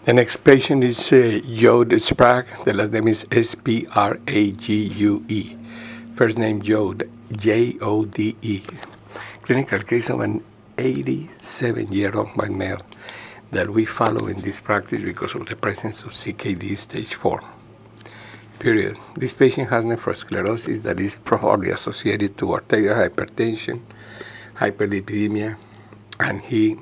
The next patient is Jode Sprague. The last name is Sprague. First name Jode, Jode. Clinical case of an 87-year-old white male that we follow in this practice because of the presence of CKD stage 4. Period. This patient has nephrosclerosis that is probably associated to arterial hypertension, hyperlipidemia, and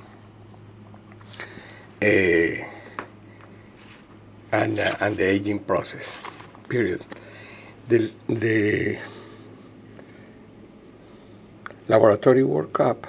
the aging process. Period. The laboratory workup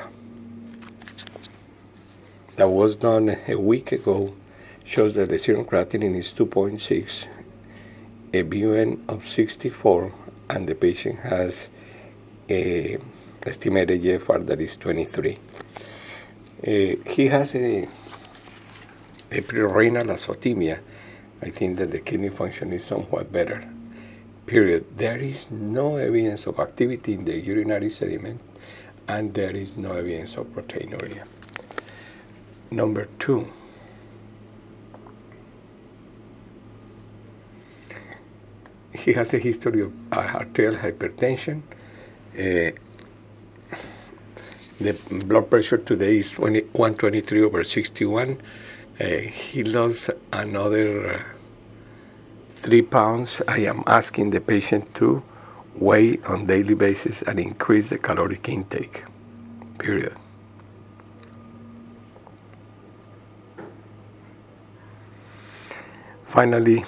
that was done a week ago shows that the serum creatinine is 2.6, a BUN of 64, and the patient has a estimated GFR that is 23. He has a prerenal azotemia. I think that the kidney function is somewhat better. Period. There is no evidence of activity in the urinary sediment, and there is no evidence of proteinuria. Number 2. He has a history of arterial hypertension. The blood pressure today is 123/61. He lost another 3 pounds. I am asking the patient to weigh on daily basis and increase the caloric intake. Period. Finally,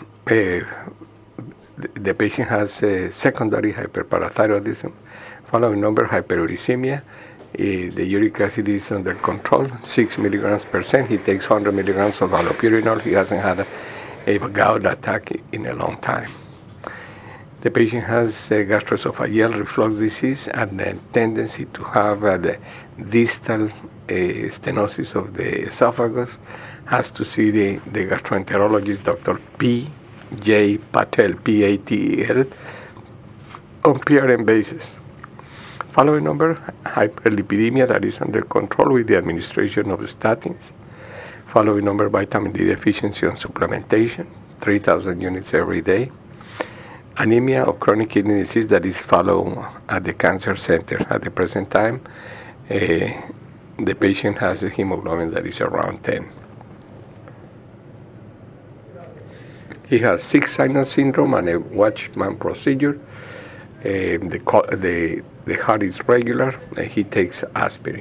the patient has secondary hyperparathyroidism, following number hyperuricemia. The uric acid is under control, 6 milligrams per cent. He takes 100 milligrams of allopurinol. He hasn't had a gout attack in a long time. The patient has gastroesophageal reflux disease and a tendency to have the distal stenosis of the esophagus. Has to see the gastroenterologist, Dr. P.J. Patel, P-A-T-E-L, on PRN basis. Following number, hyperlipidemia that is under control with the administration of statins. Following number, vitamin D deficiency and supplementation, 3,000 units every day. Anemia or chronic kidney disease that is followed at the cancer center. At the present time, the patient has a hemoglobin that is around 10. He has sick sinus syndrome and a Watchman procedure. The heart is regular. He takes aspirin.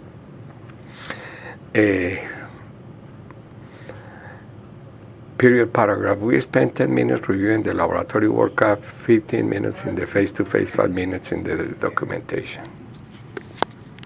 Period paragraph. We spent 10 minutes reviewing the laboratory workup, 15 minutes in the face-to-face, 5 minutes in the documentation.